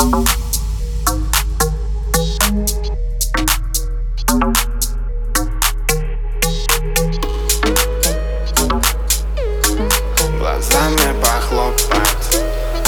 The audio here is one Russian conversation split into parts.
Глазами похлопать,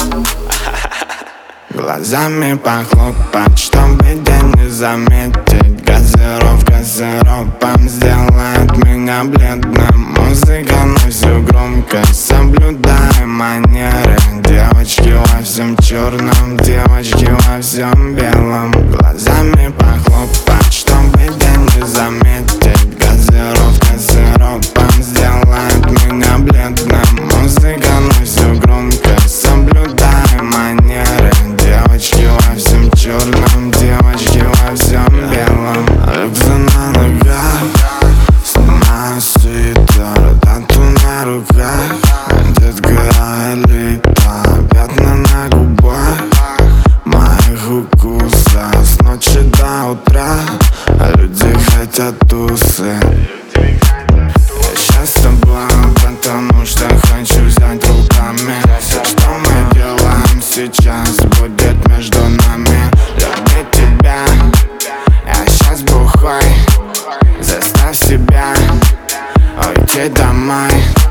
глазами похлопать, чтобы день не заметить. Газировка с сиропом сделает меня бледным. Музыка, но все громко, соблюдая манеры. Девочки во всем черном, девочки во всем белом. Глазами похлопать, чтобы день не заметить. Газировка с сиропом сделает меня бледным. Музыка, но все громко, соблюдая манеры. Девочки во всем черном, девочки во всем белом. Рюкзак на ногах, снимаю свитер, тату на руках. Детка элита, пятна на губах, моих укусов с ночи до утра. Люди хотят тусы. Я сейчас с тобой, потому что хочу взять руками. Все, что мы делаем сейчас, будет между нами. Любить тебя, я сейчас бухой. Заставь себя уйти домой.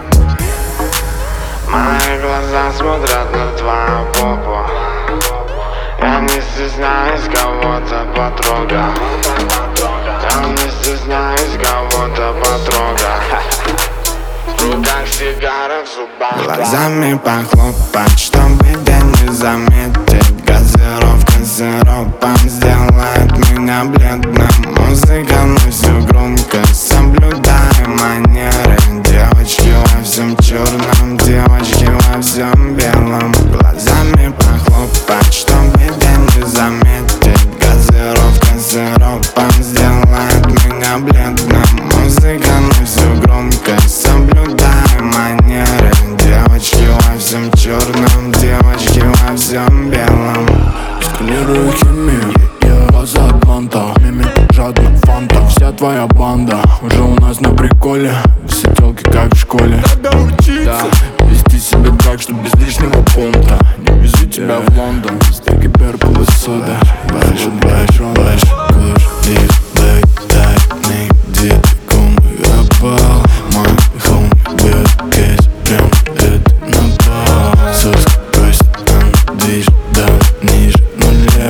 Мои глаза смотрят на твою попу. Я не стесняюсь кого-то потрогать. Я не стесняюсь кого-то потрогать. В руках сигара, в зубах глазами похлопать, чтобы день не заметить. Газировка с сиропом сделает меня бледным. Музыка, но все громко, соблюдая манеры. Девочки во всем черном, девочки во всем белом. Глазами похлопать, чтобы день не заметить. Газировка с сиропом сделает меня бледным. Музыка, но все громко, соблюдая манеры. Девочки во всем черном, девочки во всем белом. Сканирую химию, глаза Атланта, мимик жадно фанта. Вся твоя банда уже у нас на приколе. Все телки как в школе. Да, вести себя так, что без лишнего понта. Не везу тебя в Лондон, стейки, перпл и сода. Бэш, куш, дис, блэк, тайник, дед, кум, рапал. Мой хоум, бьет кейс, прям это напал. Соск, кость, там, движ, да, ниже нуля.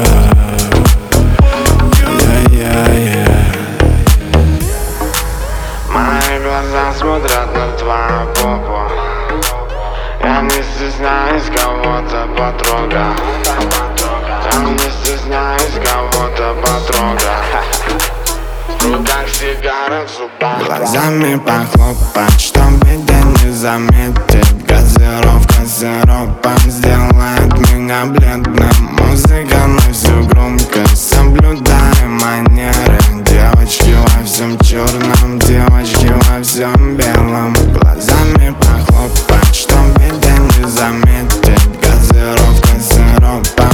Мои глаза смотрят на твою попу. Я не стесняюсь кого-то потрогать. Я не стесняюсь кого-то потрогать. В руках сигара, в зубах глазами похлопать, чтобы день не заметить. Газировка с сиропом сделает меня бледным. Музыка, но все громко, соблюдая манеры. Девочки во всем черном, девочки во всем белом. Глазами похлопать, чтобы день не заметить. Газировка с сиропом